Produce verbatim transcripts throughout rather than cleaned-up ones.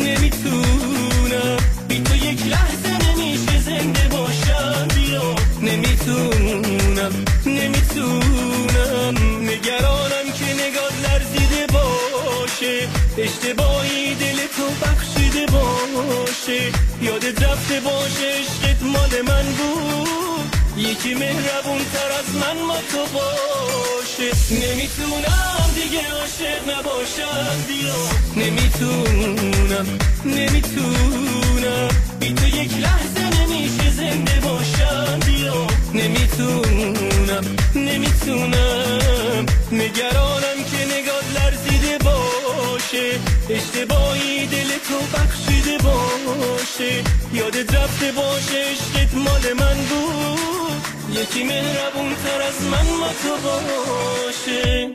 نمیتونم بی تو یک لحظه نمیشه زنده باشم بیا نمیتونم نمیتونم نگرانم که نگاه لرزیده باشه اشتباهی دل تو بخشیده باشه یادت رفته باشه عشقت مال من بود یکی مهربون تر از من ما تو باشه نمیتونم دیگه عاشق نباشم بیا نمیتونم نمیتونم بی تو یک لحظه نمیشه زنده باشم بیا نمیتونم نمیتونم نگرانم که نگاه لرزیده باشه اشتباهی دل تو بخشیده باشه یادت رفته باشه عشقت مال من بود یکی مهربون تر از من ما تو باشه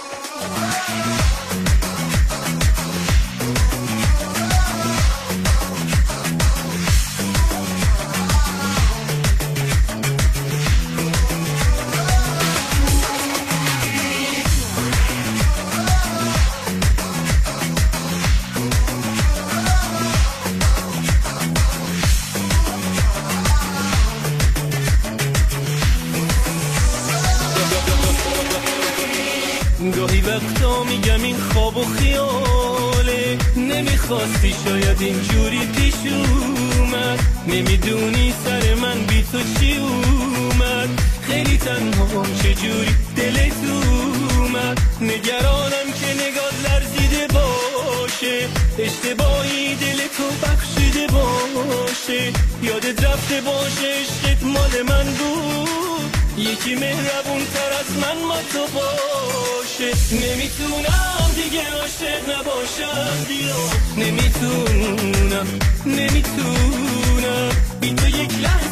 گاهی وقتا میگم این خواب و خیاله نمیخواستی شاید اینجوری پیش اومد نمیدونی سر من بی تو چی اومد خیلی تنها چجوری دلت اومد نگرانم که نگاه لرزیده باشه اشتباهی دل تو بخشیده باشه یادت رفته باشه عشقت مال من بود یکی مهربون تر از من ما تو باشه نمیتونم دیگه عاشق نباشم بیا نمیتونم نمیتونم بی تو یک لحظه